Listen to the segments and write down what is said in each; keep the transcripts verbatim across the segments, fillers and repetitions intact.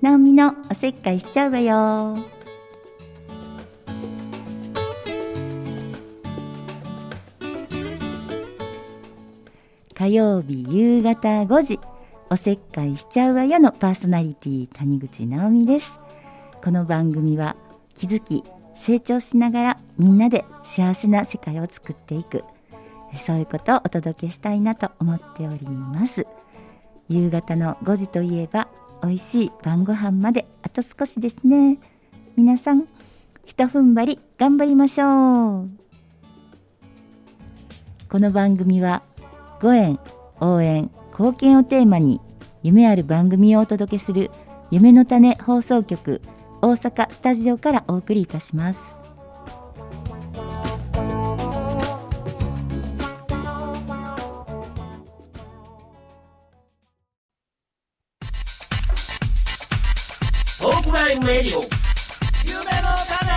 なおみのおせっかいしちゃうわよ。火曜日夕方ごじ、おせっかいしちゃうわよのパーソナリティ谷口直美です。この番組は気づき成長しながらみんなで幸せな世界を作っていく、そういうことをお届けしたいなと思っております。夕方のごじといえば美味しい晩ご飯まであと少しですね。皆さんひと踏ん張り頑張りましょう。この番組はご縁、応援、貢献をテーマに夢ある番組をお届けする夢の種放送局大阪スタジオからお送りいたします。 トークライブレディオ夢の種。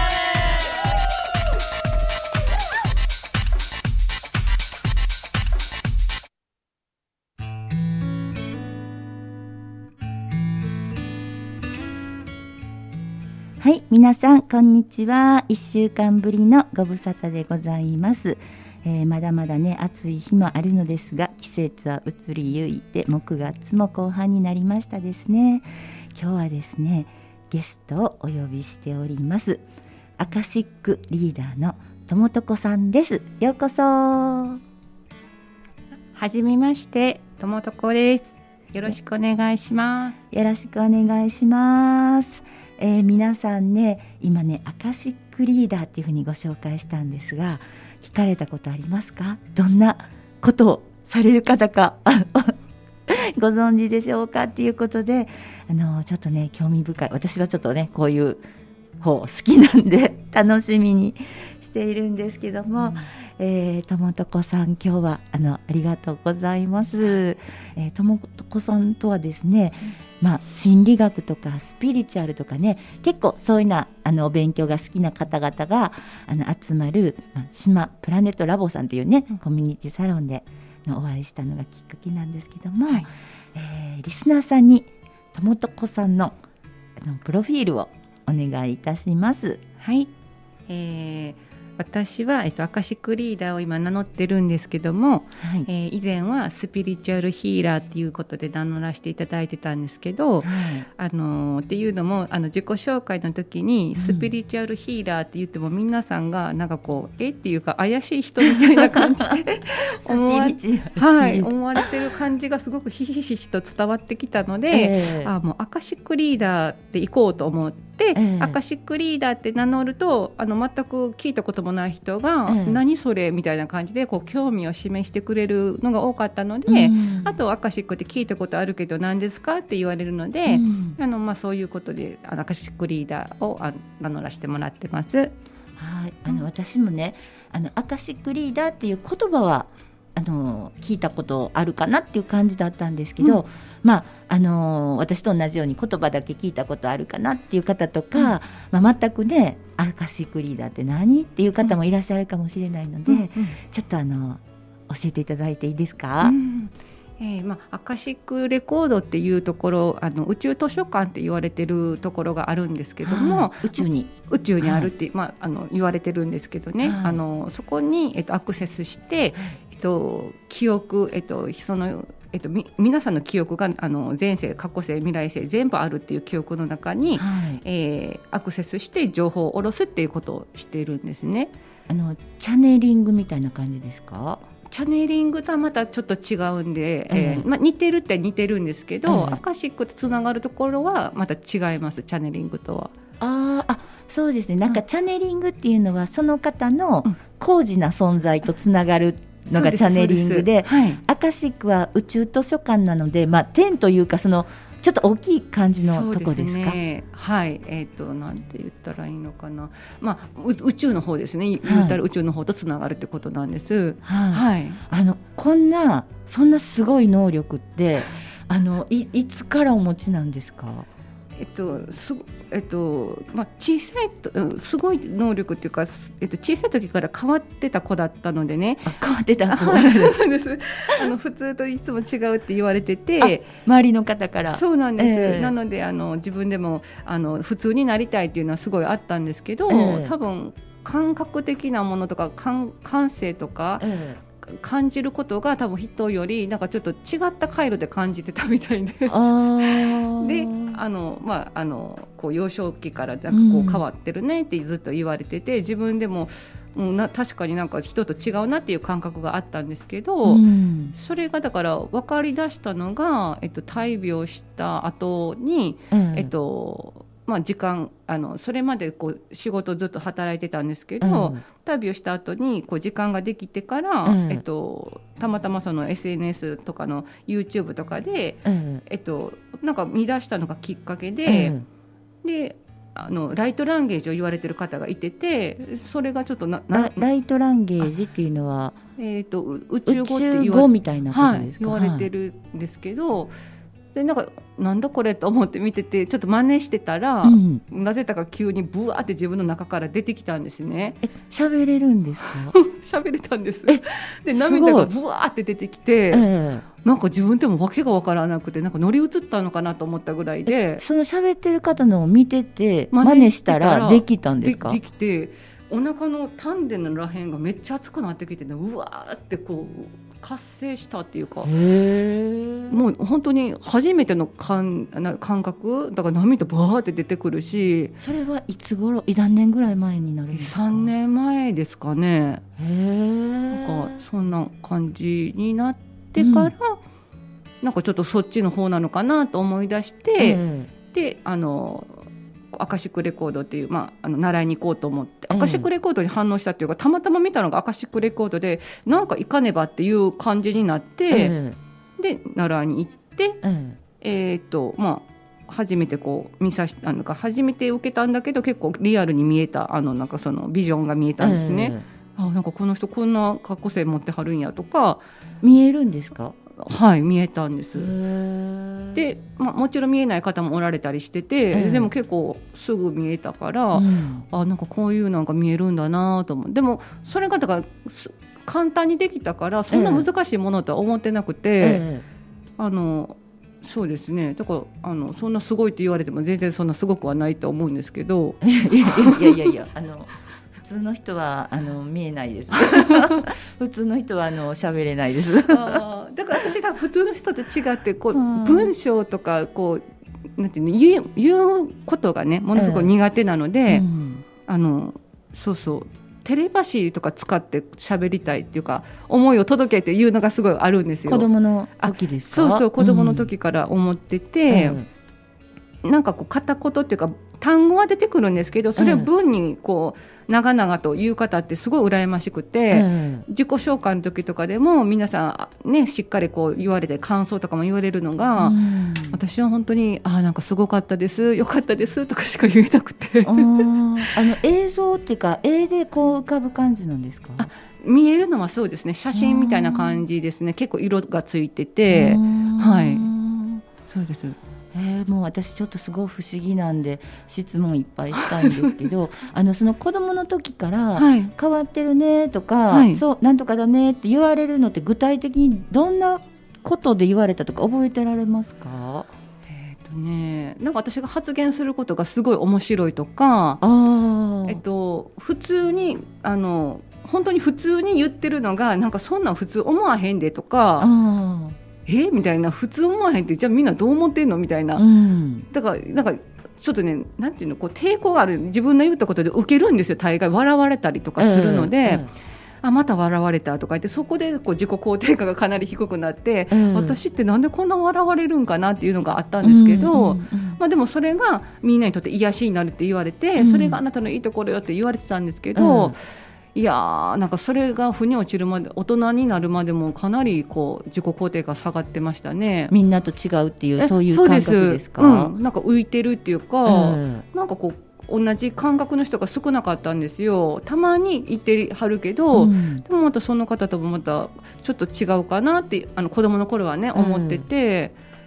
はい、皆さんこんにちは。いっしゅうかんぶりのご無沙汰でございます。えー、まだまだね暑い日もあるのですが、季節は移りゆいてもくがつも後半になりましたですね。今日はですねゲストをお呼びしております。アカシックリーダーのともとこさんです。ようこそ。 はじめまして、ともとこです。よろしくお願いします。 よろしくお願いします。えー、皆さんね今ねアカシックリーダーっていうふうにご紹介したんですが、聞かれたことありますか？どんなことをされる方かご存知でしょうかっていうことで、あのちょっとね興味深い、私はちょっとねこういう方好きなんで楽しみにしているんですけども、うんえー、ともとこさん今日はあのありがとうございます。えー、ともとこさんとはですね、うんまあ、心理学とかスピリチュアルとかね結構そういうなあのお勉強が好きな方々があの集まる、まあ、島プラネットラボさんというね、うん、コミュニティサロンでのお会いしたのがきっかけなんですけども、はいえー、リスナーさんにともとこさん の, あのプロフィールをお願いいたします。 はい、えー私は、えっと、アカシックリーダーを今名乗ってるんですけども、はいえー、以前はスピリチュアルヒーラーっていうことで名乗らせていただいてたんですけど、はいあのー、っていうのもあの自己紹介の時にスピリチュアルヒーラーって言っても、うん、皆さんがなんかこうえっていうか怪しい人みたいな感じで思わ、はい、思われてる感じがすごくひしひしと伝わってきたので、えー、あもうアカシックリーダーで行こうと思ってで、えー、アカシックリーダーって名乗るとあの全く聞いたこともない人が、えー、何それみたいな感じでこう興味を示してくれるのが多かったので、うん、あとアカシックって聞いたことあるけど何ですかって言われるので、うんあのまあ、そういうことであのアカシックリーダーをあ名乗らせてもらってます。はい、 あの私もねあのアカシックリーダーっていう言葉はあの聞いたことあるかなっていう感じだったんですけど、うんまああのー、私と同じように言葉だけ聞いたことあるかなっていう方とか、うんまあ、全くねアカシックリーダーって何っていう方もいらっしゃるかもしれないので、うんうん、ちょっとあの教えていただいていいですか？うんえーまあ、アカシックレコードっていうところあの宇宙図書館って言われてるところがあるんですけども、はい、 宇宙に宇宙にあるって、はいまあ、あの言われてるんですけどね、はい、あのそこに、えっと、アクセスして、えっと、記憶、えっと、そのえっと、み皆さんの記憶があの前世過去世未来世全部あるっていう記憶の中に、はいえー、アクセスして情報を下ろすっていうことをしているんですね。 あのチャネリングみたいな感じですか？ チャネリングとはまたちょっと違うんで、えーえーまあ、似てるって似てるんですけど、えー、アカシックとつながるところはまた違います。チャネリングとはああそうですね。なんかチャネリングっていうのはその方の高次な存在とつながるのがチャネリング で, で、はい、アカシックは宇宙図書館なので、まあ、点というかそのちょっと大きい感じのとこですか？ ね、はい、えーと、なんて言ったらいいのかな、まあ、宇宙の方ですね。言ったら宇宙の方とつながるってことなんです、 はいはい、あのこんなそんなすごい能力ってあの い, いつからお持ちなんですか？ えっとすえっとまあ、小さいとすごい能力っていうか、えっと、小さい時から変わってた子だったのでね。 あ、変わってた子そうなんですあの普通といつも違うって言われてて、 周りの方から。 そうなんです、 えー、 なのであの自分でもあの普通になりたいっていうのはすごいあったんですけど、えー、多分感覚的なものとか 感, 感性とか、えー感じることが多分人よりなんかちょっと違った回路で感じてたみたいでで、あの、まあ、あのこう幼少期からなんかこう変わってるねってずっと言われてて、うん、自分でも、うん、な確かになんか人と違うなっていう感覚があったんですけど、うん、それがだから分かりだしたのが、えっと、大病した後に、うん、えっとまあ、時間あのそれまでこう仕事ずっと働いてたんですけど、うん、旅をした後にこう時間ができてから、うんえっと、たまたまその エスエヌエス とかの YouTube とかで、うんえっと、なんか見出したのがきっかけで、うん、であのライトランゲージを言われてる方がいてて、それがちょっとななラ, ライトランゲージっていうのは、 えー、と宇宙語って言わ, みたいなことですか、 はい、言われてるんですけど、はいでなんかなんだこれと思って見ててちょっと真似してたら、うん、なぜだか急にブワーって自分の中から出てきたんですね。 え、喋れるんですか？ 喋れたんです。で涙がブワーって出てきて、えー、なんか自分でも訳が分からなくて、なんか乗り移ったのかなと思ったぐらいで、 その喋ってる方のを見てて真似したらできたんですか？ で, できてお腹の丹田のらへんがめっちゃ熱くなってきて、ね、うわーってこう活性したっていうか、もう本当に初めての感, 感覚だから、涙バーって出てくるし。 それはいつ頃、何年ぐらい前になるんですか？ さんねんまえですかね。へなんかそんな感じになってから、うん、なんかちょっとそっちの方なのかなと思い出して、であのアカシックレコードっていう、まあ、あの習いに行こうと思って、アカシックレコードに反応したっていうか、たまたま見たのがアカシックレコードで、なんか行かねばっていう感じになって、うん、で習いに行って、うん、えーっとまあ、初めてこう見さしたのか初めて受けたんだけど、結構リアルに見えた、あのなんかそのビジョンが見えたんですね、うん、あなんかこの人こんな格好性持ってはるんやとか。 見えるんですか？ はい、見えたんです。で、まあ、もちろん見えない方もおられたりしてて、えー、でも結構すぐ見えたから、うん、あなんかこういうなんか見えるんだなと思う。でもそれがだから簡単にできたから、そんな難しいものとは思ってなくて、えー、あのそうですね、だからあのそんなすごいって言われても全然そんなすごくはないと思うんですけどいやいやいやあの普通の人はあの見えないです普通の人はあの喋れないですあだから私が普通の人と違ってこう、うん、文章とかこうなんていうの 言う、言うことがねものすごく苦手なので、うん、あのそうそうテレパシーとか使って喋りたいっていうか、思いを届けっていうのがすごいあるんですよ。 子供の時ですか？ そうそう子供の時から思ってて、うん、なんかこう片言っていうか単語は出てくるんですけど、それを文にこう長々と言う方ってすごい羨ましくて、うん、自己紹介の時とかでも皆さん、ね、しっかりこう言われて感想とかも言われるのが、うん、私は本当にあなんかすごかったですよかったですとかしか言えなくてあの映像っていうか絵でこう浮かぶ感じなんですか？ あ見えるのはそうですね、写真みたいな感じですね。結構色がついてて、はいそうです。 えー、もう私ちょっとすごい不思議なんで質問いっぱいしたいんですけどあのその子供の時から変わってるねとか、はい、そうなんとかだねって言われるのって具体的にどんなことで言われたとか覚えてられますか？ えーとね、なんか私が発言することがすごい面白いとか、あ、えっと、普通にあの本当に普通に言ってるのがなんかそんなん普通思わへんでとか、あえみたいな、普通思わへんってじゃあみんなどう思ってんのみたいな、うん、だからなんかちょっとねなんていうのこう抵抗がある、自分の言ったことで受けるんですよ。大概笑われたりとかするので、えーえー、あまた笑われたとか言って、そこでこう自己肯定感がかなり低くなって、えー、私ってなんでこんな笑われるんかなっていうのがあったんですけど、うんうんうん、まあ、でもそれがみんなにとって癒しになるって言われて、うん、それがあなたのいいところよって言われてたんですけど、うん、いやーなんかそれが腑に落ちるまで、大人になるまでもかなりこう自己肯定感下がってましたね。 みんなと違うっていうそういう感覚ですか？ うん、なんか浮いてるっていうか、うん、なんかこう同じ感覚の人が少なかったんですよ。たまにいてはるけど、うん、でもまたその方ともまたちょっと違うかなってあの子供の頃はね思ってて、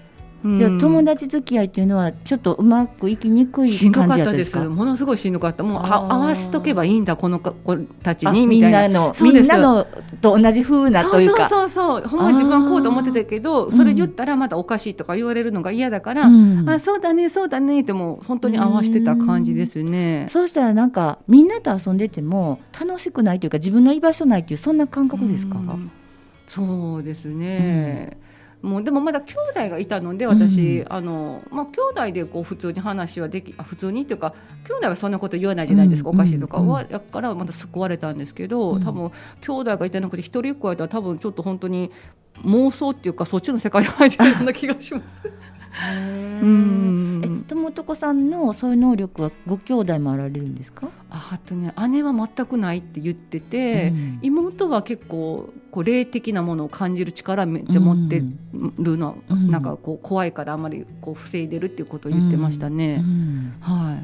じゃあ友達付き合いっていうのはちょっとうまくいきにくいしんどか感ったでじだったですか？ す。ものすごいしんどかった。もうあ合わせとけばいいんだこの子たちあにみたいな。 みんなのそうですみんなのと同じ風なというか、 そうそうそうそう、ほんま自分はこうと思ってたけど、それ言ったらまたおかしいとか言われるのが嫌だから、 うん、 あそうだねそうだねってもう本当に合わせてた感じですね。 そうしたらなんかみんなと遊んでても楽しくないというか自分の居場所ないっていうそんな感覚ですか？ うん、そうですね、うん、もうでもまだ兄弟がいたので私、うん、あのまあ、兄弟でこう普通に話はできあ普通にっていうか兄弟はそんなこと言わないじゃないですか、うん、おかしいとかは、うん、だからまた救われたんですけど、うん、多分兄弟がいてなくて一人っ子やったら多分ちょっと本当に妄想っていうかそっちの世界に入ってるような気がしますうん、え友子さんのそういう能力はご兄弟もあられるんですか？ ああとね、姉は全くないって言ってて、うん、妹は結構こう霊的なものを感じる力めっちゃ持ってるの、うん、なんかこう怖いからあまりこう防いでるっていうことを言ってましたね、うんうん、はい、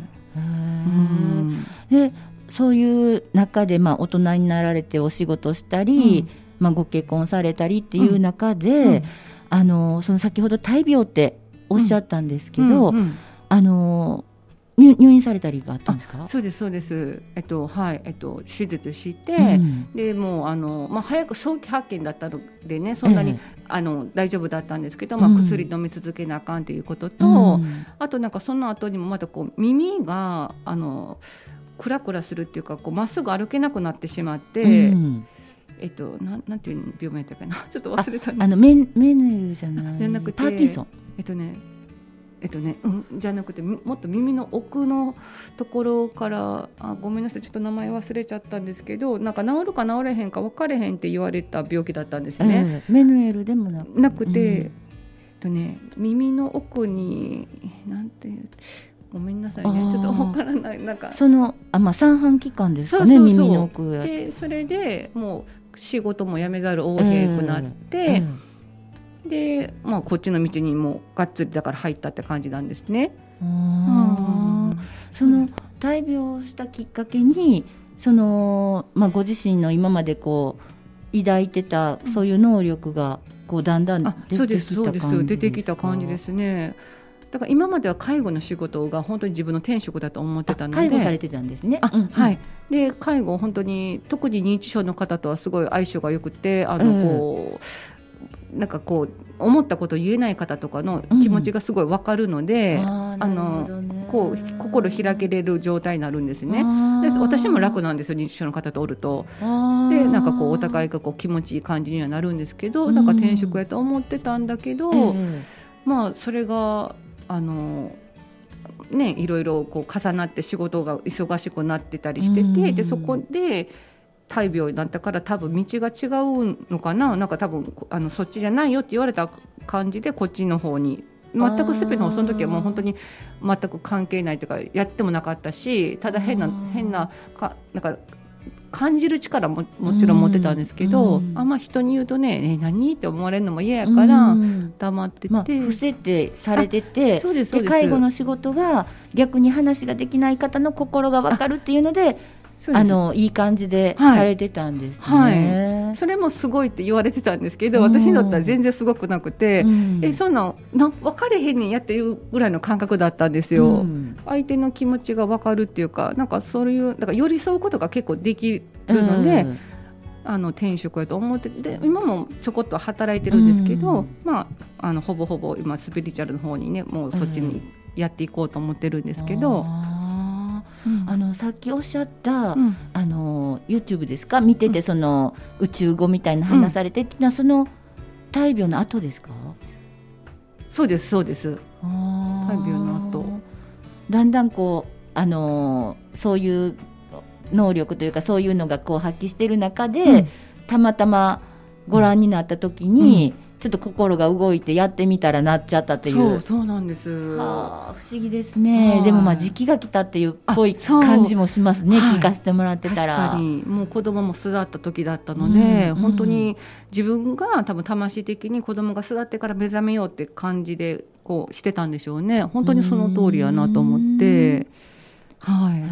うん、でそういう中で、まあ、大人になられてお仕事したり、うんまあ、ご結婚されたりっていう中で、うんうん、あのその先ほど大病っておっしゃったんですけど、うんうんうん、あの 入, 入院されたりがあったんですか？ そうですそうです、えっとはいえっと、手術して、うん、でもうあの、まあ、早く早期発見だったのでねそんなに、ええ、あの大丈夫だったんですけど、まあ、薬飲み続けなあかんということと、うん、あとなんかその後にもまたこう耳があのクラクラするっていうかこうまっすぐ歩けなくなってしまって、うんえっと、な, なんていう病名だったかなちょっと忘れたんです。 あのメメネルじゃないじゃなくてパーキンソンえっとねえっとね、うん、じゃなくてもっと耳の奥のところからあごめんなさいちょっと名前忘れちゃったんですけどなんか治るか治れへんか分かれへんって言われた病気だったんですね、 えー、メネルでもなくなくて、うんえっとね、耳の奥になんていうごめんなさいねちょっと分からないなんかそのあ、まあ、三半規管ですかね。そうそうそう耳の奥でそれでもう仕事も辞めざるを得へんくなって、えーえーでまあ、こっちの道にもうがっつりだから入ったって感じなんですね。 うん、その大病したきっかけにその、まあ、ご自身の今までこう抱いてたそういう能力がこうだんだん出てきた感じですか？そうですそうです出てきた感じですね。だから今までは介護の仕事が本当に自分の天職だと思ってたので介護されてたんですね。 あ、うんうん、はい。で介護本当に特に認知症の方とはすごい相性が良くてあのこう、うんなんかこう思ったことを言えない方とかの気持ちがすごい分かるので、うん、ああのこう心開けれる状態になるんですね。で私も楽なんですよ認知症の方とおると。でなんかこうお互いがこう気持ちいい感じにはなるんですけど、うん、なんか転職やと思ってたんだけど、うん、まあそれがあのねいろいろこう重なって仕事が忙しくなってたりしてて、うん、でそこで大病になったから多分道が違うのかななんか多分あのそっちじゃないよって言われた感じでこっちの方に全くスペの方その時はもう本当に全く関係ないというかやってもなかったしただ変な変なかなんか感じる力ももちろん持ってたんですけどあんま人に言うとねえ何って思われるのも嫌やから黙ってて、まあ、 伏せてされててそうですそうです。で介護の仕事は逆に話ができない方の心が分かるっていうのであのいい感じでされてたんですね、 はいはい、それもすごいって言われてたんですけど私にとっては全然すごくなくて、うん、えそんなな分かれへんねんやっていうぐらいの感覚だったんですよ、うん、相手の気持ちが分かるっていうかなんかそういうだから寄り添うことが結構できるので、うん、あの転職やと思ってで今もちょこっと働いてるんですけど、うん、まあ、あのほぼほぼ今スピリチュアルの方にねもうそっちにやっていこうと思ってるんですけど、 うん、あのさっきおっしゃった、うん、あの YouTube ですか見てて、うん、その宇宙語みたいな話されてっていうのは、うん、その大病の後ですか？ そうですそうです。大病の後だんだんこうあのそういう能力というかそういうのがこう発揮している中で、うん、たまたまご覧になった時に、うんちょっと心が動いてやってみたらなっちゃったっていう。 そうそうなんです。 はあ、不思議ですね。でもまあ時期が来たっていうっぽい感じもしますね、聞かせてもらってたら。 確かにもう子供も巣立った時だったので、うんうん、本当に自分が多分魂的に子供が巣立ってから目覚めようって感じでこうしてたんでしょうね。本当にその通りやなと思って。 はい、 うん、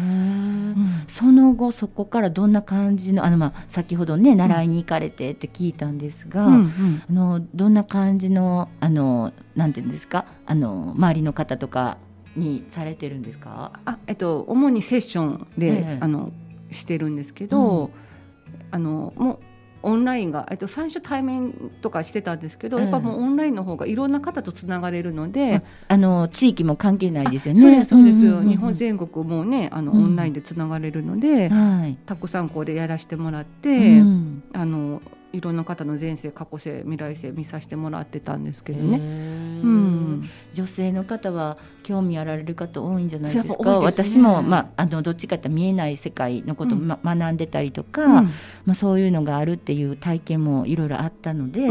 その後そこからどんな感じの、あの、まあ、先ほどね習いに行かれてって聞いたんですが、うんうん、あのどんな感じの、あのなんていうんですか、あの周りの方とかにされてるんですか？ あ、えっと、主にセッションで、ええ、あのしてるんですけど、うん、あのもうオンラインが、えっと、最初対面とかしてたんですけど、やっぱもうオンラインの方がいろんな方とつながれるので、うん、 あの地域も関係ないですよね。 そうですそうです、うんうんうん、日本全国もね、あの、うん、オンラインでつながれるので、はい、たくさんこれやらせてもらって、うん、あのいろんな方の前世過去世未来世見させてもらってたんですけどね、うん、 女性の方は興味あられる方多いんじゃないですか。ですね、私も、まあ、あのどっちかって見えない世界のことを、まうん、学んでたりとか、うん、まあ、そういうのがあるっていう体験もいろいろあったので、うんうん、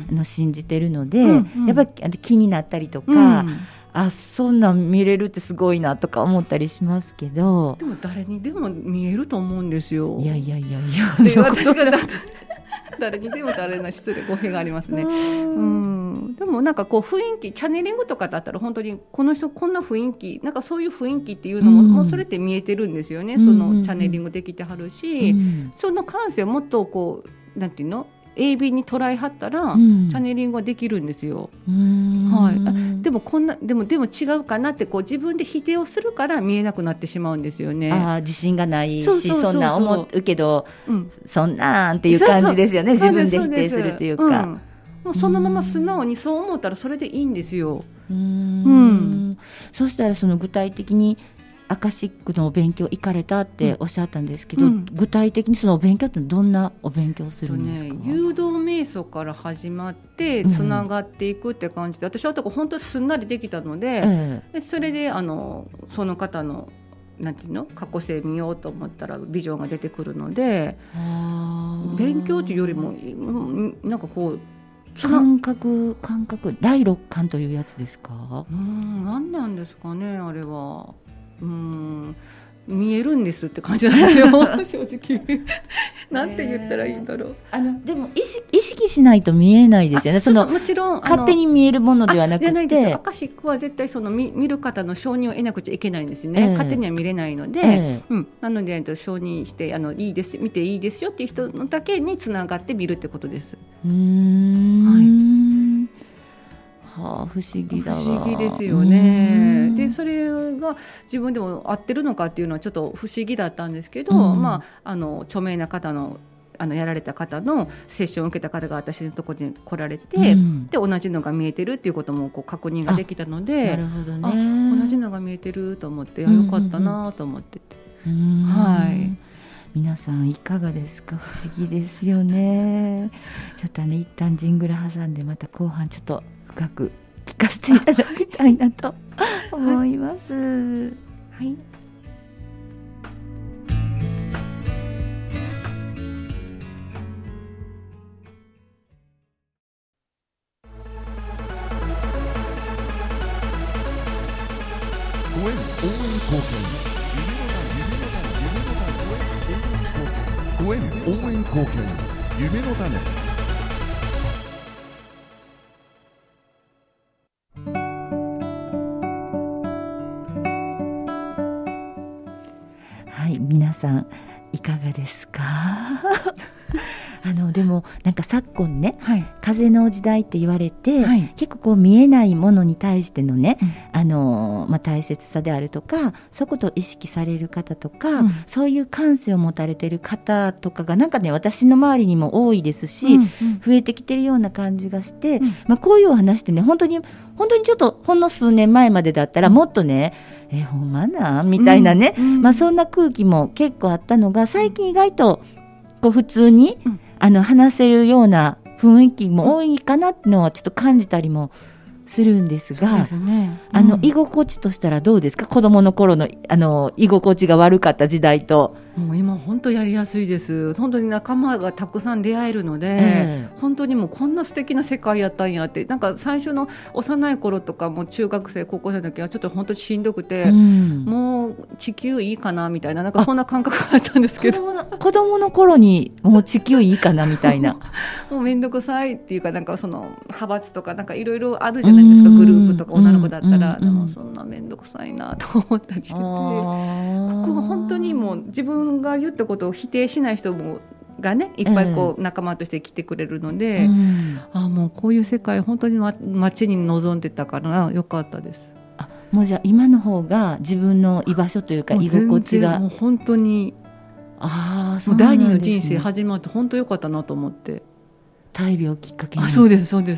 あの信じてるので、うんうん、やっぱり気になったりとか、うん、あ、そんなん見れるってすごいなとか思ったりしますけど、 でも誰にでも見えると思うんですよ。 いやいやいやいや、 で私が誰にでも誰な失礼語弊がありますね。うん、でもなんかこう雰囲気、チャネリングとかだったら本当にこの人こんな雰囲気、なんかそういう雰囲気っていうのも、うん、もうそれって見えてるんですよね、うん、そのチャネリングできてはるし、うん、その感性をもっとこうなんていうの鋭敏に捉えはったら、うん、チャネリングはできるんですよ。はい、あでもこんなでもでも違うかなってこう自分で否定をするから見えなくなってしまうんですよね。 あ、自信がないし、そうそうそうそう、そんな思うけど、うん、そんなんっていう感じですよね。そうそう、自分で否定するというか、うん、 もうそのまま素直にそう思ったらそれでいいんですよ。 うーん、うん、そしたらその具体的にアカシックのお勉強行かれたっておっしゃったんですけど、うん、具体的にそのお勉強ってどんなお勉強するんですか？ ね、誘導瞑想から始まってつながっていくって感じで、うん、私は本当にすんなりできたので、ええ、でそれであのその方のなんていうの過去世見ようと思ったらビジョンが出てくるので、勉強というよりもなんかこう感覚感覚第六感というやつですか？ うん、何なんですかね、あれは。うん、見えるんですって感じなんですよ正直なんて言ったらいいんだろう。 あのでも意識、意識しないと見えないですよね。そのもちろん勝手に見えるものではなくて、じゃないです。 アカシックは絶対その 見, 見る方の承認を得なくちゃいけないんですね、えー、勝手には見れないので、えーうん、なので承認してあのいいです見ていいですよっていう人のだけにつながって見るってことです。 うーん、はい、はあ、不思議だわ。 不思議ですよね。でそれが自分でも合ってるのかっていうのはちょっと不思議だったんですけど、うん、まあ、あの著名な方のあのやられた方のセッションを受けた方が私のところに来られて、うん、で同じのが見えてるっていうこともこう確認ができたので、 なるほどね、 あ、同じのが見えてると思って、あ、よかったなと思ってて、うん、はい、 皆さんいかがですか？不思議ですよね。ちょっとね、一旦ジングル挟んでまた後半ちょっと深く聞かせていただきたいなと思います。はい、 ご縁応援貢献、ご縁応援貢献、夢の種。 はい、皆さんいかがですか？あのでもなんか昨今ね、はい、風の時代って言われて、はい、結構こう見えないものに対してのね、うん、あのまあ、大切さであるとか、そういうことを意識される方とか、うん、そういう感性を持たれている方とかがなんかね、私の周りにも多いですし、うんうん、増えてきてるような感じがして、うん、まあ、こういうお話ってね、本当に本当にちょっとほんの数年前までだったらもっとね、えほんまなみたいなね、うんうん、まあ、そんな空気も結構あったのが、最近意外とこう普通に、うん、あの話せるような雰囲気も多いかなっていうのはちょっと感じたりもするんですが、そうですね、うん、あの居心地としたらどうですか？子供の頃のあの居心地が悪かった時代と。 もう今本当やりやすいです。本当に仲間がたくさん出会えるので、えー、本当にもうこんな素敵な世界やったんやって、なんか最初の幼い頃とかも中学生高校生の時はちょっと本当にしんどくて、うん、もう地球いいかなみたいな、なんかそんな感覚があったんですけど、子供の、 子供の頃にもう地球いいかなみたいなもうめんどくさいっていうか、なんかその派閥とかなんかいろいろあるじゃないないですか、グループとか女の子だったら、 うんうんうん、 もうそんな面倒くさいなと思ったりしてて、ここは本当にもう自分が言ったことを否定しない人もがねいっぱいこう仲間として来てくれるので、うん、あもうこういう世界本当に街に望んでたからよかったです。 あもうじゃあ今の方が自分の居場所というか居心地がもう本当にあそうなんですね、もう第二の人生始まって本当よかったなと思って。 大病きっかけに。 あそうですそうです。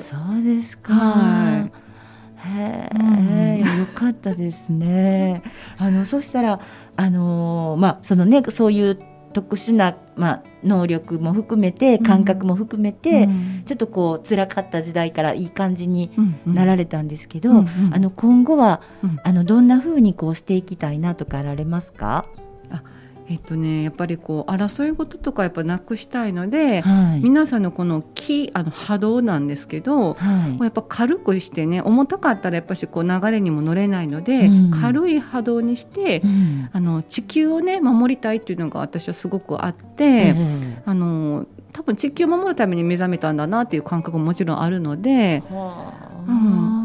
そうですか、 はい、 へえ、うん、よかったですね。あのそしたらあのー、まあそのねそういう特殊な、まあ、能力も含めて感覚も含めて、うん、ちょっとこう辛かった時代からいい感じになられたんですけど、うんうん、あの今後は、うん、あのどんな風にこうしていきたいなとかあられますか？ あえっとね、やっぱりこう争い事とかやっぱなくしたいので、はい、皆さんのこの気あの波動なんですけど、はい、やっぱ軽くしてね重たかったらやっぱしこう流れにも乗れないので、うん、軽い波動にして、うん、あの地球をね守りたいっていうのが私はすごくあって、うん、あの多分地球を守るために目覚めたんだなっていう感覚ももちろんあるので、うん、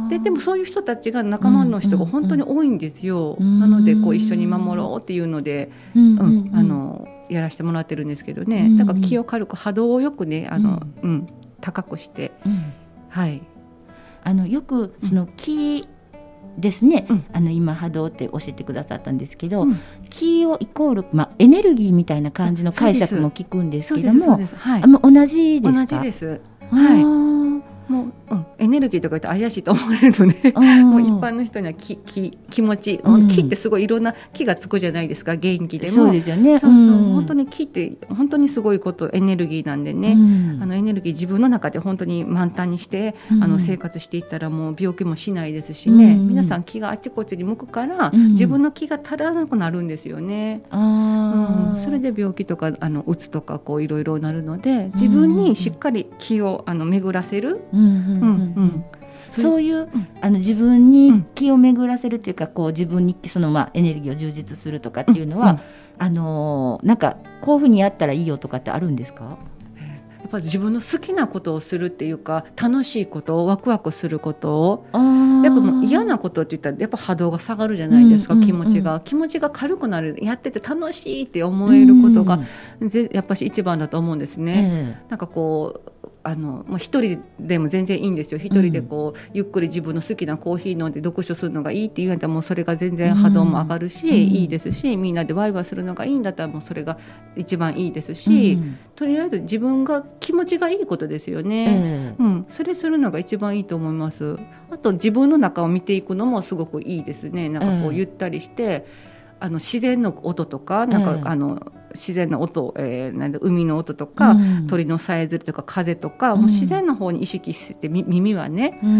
で, でもそういう人たちが仲間の人が本当に多いんですよ、うんうんうん、なのでこう一緒に守ろうっていうので、うんうんうん、あのやらせてもらってるんですけどね、うんうん、だから気を軽く波動をよくねあの、うんうん、高くして、うん、はい、 あのよくその気ですね、うん、あの今波動って教えてくださったんですけど、うん、気をイコール、まあ、エネルギーみたいな感じの解釈も聞くんですけども、はい、あ同じですか？ 同じです、はい、もう、うん、エネルギーとか言って怪しいと思われるのでもう一般の人には気、気、気持ち、うん、気ってすごいいろんな気がつくじゃないですか、元気でも。 そうですよね。 そうそう、うん、本当に気って本当にすごいことエネルギーなんでね、うん、あのエネルギー自分の中で本当に満タンにして、うん、あの生活していったらもう病気もしないですしね、うん、皆さん気があちこちに向くから、うん、自分の気が足らなくなるんですよね、あ、うん、それで病気とかあのうつとかこういろいろなるので自分にしっかり気をあの巡らせる、うんうんうんうん、そういう、うん、あの自分に気を巡らせるというか、こう自分にその、まあ、エネルギーを充実するとかっていうのは、うんうん、あのー、なんかこういうふうにやったらいいよとかってあるんですか？ やっぱり自分の好きなことをするっていうか楽しいことをワクワクすることをやっぱもう嫌なことって言ったらやっぱ波動が下がるじゃないですか、うんうんうん、気持ちが気持ちが軽くなる、やってて楽しいって思えることが、うんうん、やっぱし一番だと思うんですね、えー、なんかこうあのもう一人でも全然いいんですよ。一人でこう、うん、ゆっくり自分の好きなコーヒー飲んで読書するのがいいっていうんだったらもうそれが全然波動も上がるし、うん、いいですし、みんなでワイワイするのがいいんだったらもうそれが一番いいですし、うん、とりあえず自分が気持ちがいいことですよね、うんうん、それするのが一番いいと思います。あと自分の中を見ていくのもすごくいいですね。なんかこうゆったりして、あの自然の音とかなんか、えー、あの自然の音、えー、なんで海の音とか、うん、鳥のさえずりとか風とか、うん、もう自然の方に意識して耳はね、うん、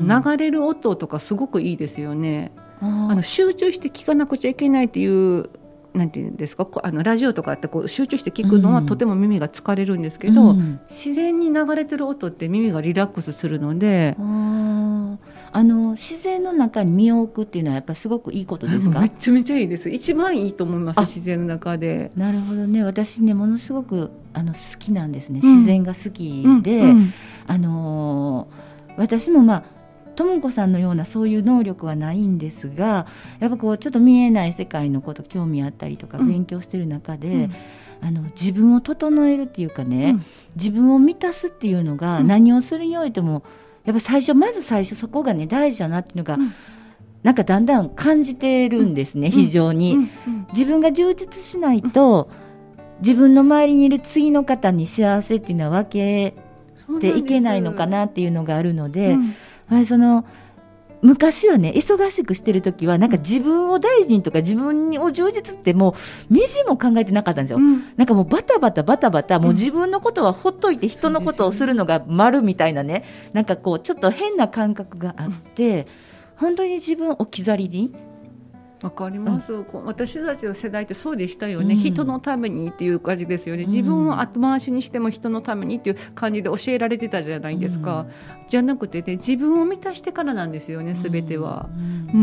流れる音とかすごくいいですよね。あの集中して聞かなくちゃいけないっていうなんていうんですか、あのラジオとかってこう集中して聞くのはとても耳が疲れるんですけど、うん、自然に流れてる音って耳がリラックスするので、 ああの自然の中に身を置くっていうのはやっぱりすごくいいことですか？ めちゃめちゃいいです。一番いいと思います。自然の中で。 なるほどね。私ねものすごくあの好きなんですね、うん、自然が好きで、うんうん、あのー、私もまあともこさんのようなそういう能力はないんですが、やっぱこうちょっと見えない世界のこと興味あったりとか勉強してる中で、うん、あの自分を整えるっていうかね、うん、自分を満たすっていうのが何をするにおいてもやっぱ最初まず最初そこがね大事だなっていうのが、うん、なんかだんだん感じてるんですね、うん、非常に、うんうんうん、自分が充実しないと、うん、自分の周りにいる次の方に幸せっていうのは分けていけないのかなっていうのがあるので、うん、その昔はね忙しくしてる時はなんか自分を大事にとか自分を充実ってもうみじも考えてなかったんですよ、うん、なんかもうバタバタバタバタもう自分のことはほっといて人のことをするのが丸みたいなね、なんかこうちょっと変な感覚があって、うん、本当に自分を置き去りに。 わかります、うん、私たちの世代ってそうでしたよね、うん、人のためにっていう感じですよね。自分を後回しにしても人のためにっていう感じで教えられてたじゃないですか、うん、じゃなくて、ね、自分を満たしてからなんですよね、すべては、うんうん、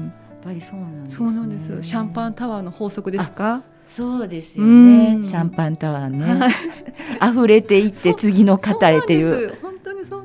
やっぱりそうなんですね。 そうなんです。シャンパンタワーの法則ですか？ そうですよね、シャンパンタワーね溢れていって次の方へっていう。 本当にそうなんです。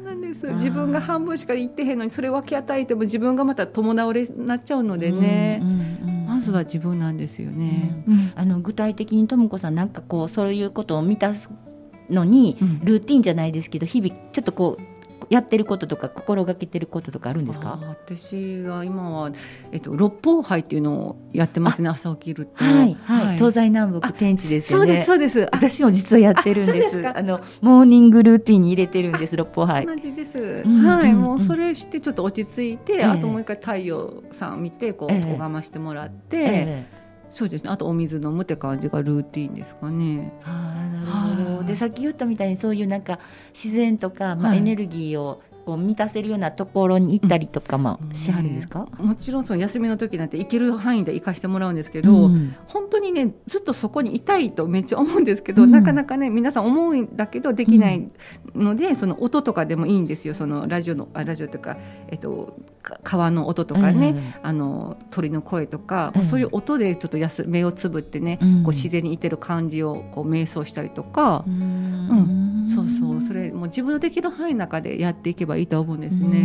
です自分が半分しか言ってへんのにそれ分け与えても自分がまた友倒れになっちゃうのでね、うんうんうん、まずは自分なんですよね、 うんうん、あの具体的にともこさんなんかこうそういうことを満たすのに、うん、ルーティンじゃないですけど日々ちょっとこうやってることとか心がけてることとかあるんですか？ あ私は今は、えっと、六法杯っていうのをやってますね。朝起きると、 はいはいはい、東西南北天地ですよね。 そうですそうです。 私も実はやってるんです。 あ, あのモーニングルーティンに入れてるんです。六法杯同じです、うんうん、はい、もうそれしてちょっと落ち着いて、えー、あともう一回太陽さん見てこう、えー、拝ましてもらって、えーそうですね、あとお水飲むって感じがルーティンですかね。 あなるほど。でさっき言ったみたいにそういうなんか自然とか、まあ、エネルギーをこう満たせるようなところに行ったりとかもしはるんですか？ うん、もちろんその休みの時なんて行ける範囲で行かしてもらうんですけど、うん、本当にねずっとそこにいたいとめっちゃ思うんですけど、うん、なかなかね皆さん思うんだけどできないので、うん、その音とかでもいいんですよ。そのラジオのあラジオとか、えっと、川の音とかね、うん、あの鳥の声とか、うん、そういう音でちょっとやす目をつぶってね、うん、こう自然にいてる感じをこう瞑想したりとか、うんうん、そうそうそれもう自分のできる範囲の中でやっていけばいいと思うんですね。うん、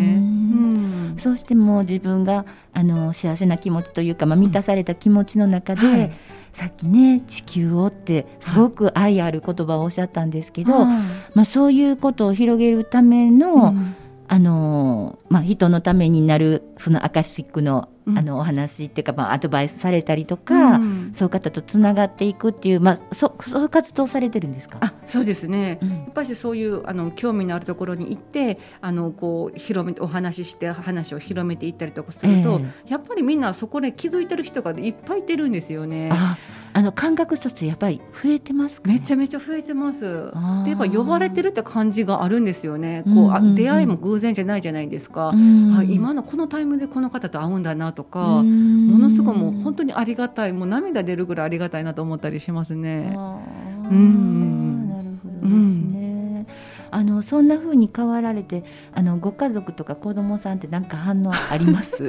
そうしても自分があの幸せな気持ちというか、まあ、満たされた気持ちの中で、うんはい、さっきね地球をってすごく愛ある言葉をおっしゃったんですけど、はいまあ、そういうことを広げるための、うんあのまあ、人のためになるそのアカシックの、うん、あのお話っていうか、まあ、アドバイスされたりとか、うん、そういう方とつながっていくっていう、まあ、そそういう活動されてるんですか？ あそうですね、うん、やっぱりそういうあの興味のあるところに行ってあのこう広めてお話しして話を広めていったりとかすると、えー、やっぱりみんなそこで気づいてる人がいっぱいいてるんですよね。 ああの感覚一つやっぱり増えてますかね？ めちゃめちゃ増えてます。でやっぱ呼ばれてるって感じがあるんですよね。こう、うんうんうん、出会いも偶然じゃないじゃないですか、うんうん、あ今のこのタイムでこの方と会うんだなとか、うん、ものすごくもう本当にありがたいもう涙出るぐらいありがたいなと思ったりしますね。 あ、うん、なるほどですね、うん、あのそんな風に変わられてあのご家族とか子供さんって何か反応あります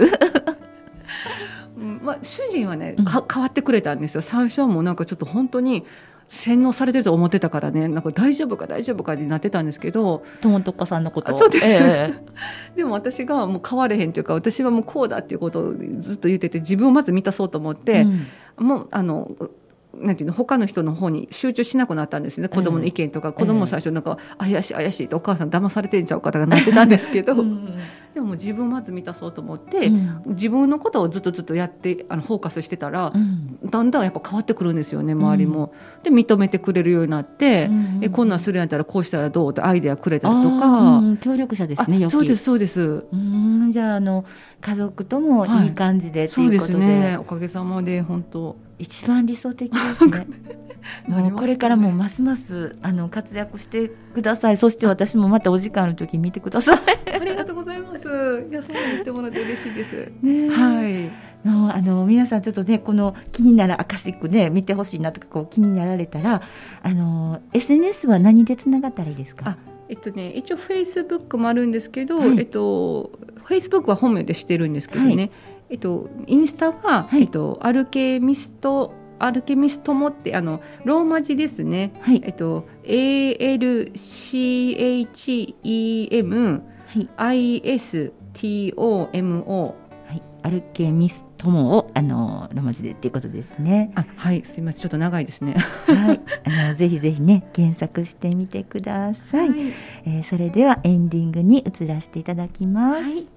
まあ、主人はね、うん、か変わってくれたんですよ。最初はもうなんかちょっと本当に洗脳されてると思ってたからねなんか大丈夫か大丈夫かになってたんですけど友とかさんのことそうです、えー、でも私がもう変われへんというか私はもうこうだっていうことをずっと言ってて自分をまず満たそうと思って、うん、もうあのなんていうの他の人の方に集中しなくなったんですね。子供の意見とか、えー、子供も最初なんか、えー、怪しい怪しいってお母さん騙されてんちゃうかとかなってたんですけど、うん、でももう自分をまず満たそうと思って、うん、自分のことをずっとずっとやってあのフォーカスしてたら、うん、だんだんやっぱ変わってくるんですよね周りも、うん、で認めてくれるようになって、うん、えこんなんするんやったらこうしたらどうってアイデアくれたりとか、 うん、協力者ですね。よきそうですそうです。 うんじゃあ、あの家族ともいい感じで、はい、ということで、そうですねおかげさまで本当一番理想的ですねもうこれからもますますあの活躍してください。そして私もまたお時間の時見てくださいありがとうございます。いやそう言ってもらって嬉しいです、ね、はいのあの皆さんちょっとねこの気になるアカシックね見てほしいなとかこう気になられたらあの エスエヌエス は何でつながったらいいですか？ あえっとね、一応フェイスブックもあるんですけど、はいえっと、フェイスブックは本名でしてるんですけどね、はいえっと、インスタは、はいえっと、アルケミストアルケミストモってあのローマ字ですね、はいえっと、エーエルシーエイチイーエムアイエスティーオーエムオー、 はい、アルケミストモをあのローマ字でっていうことですね。 あはいすみませんちょっと長いですね、 はい、あのぜひぜひね検索してみてください、はいえー、それではエンディングに移らせていただきます、はい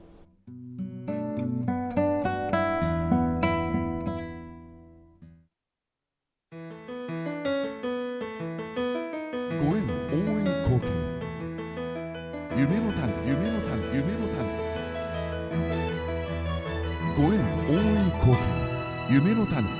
夢の種夢の種夢の種ご縁応援貢献夢の種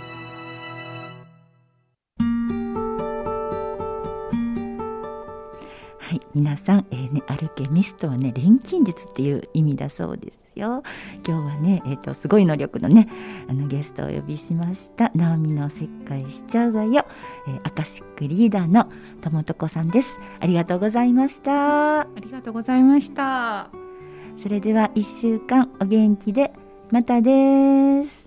はい、皆さん、えーね、アルケミストはね錬金術っていう意味だそうですよ。今日はね、えーと、すごい能力のねあのゲストをお呼びしました直美の切開しちゃうわよ、えー、アカシックリーダーの友子さんです。ありがとうございました。 ありがとうございました。 それではいっしゅうかんお元気でまたです。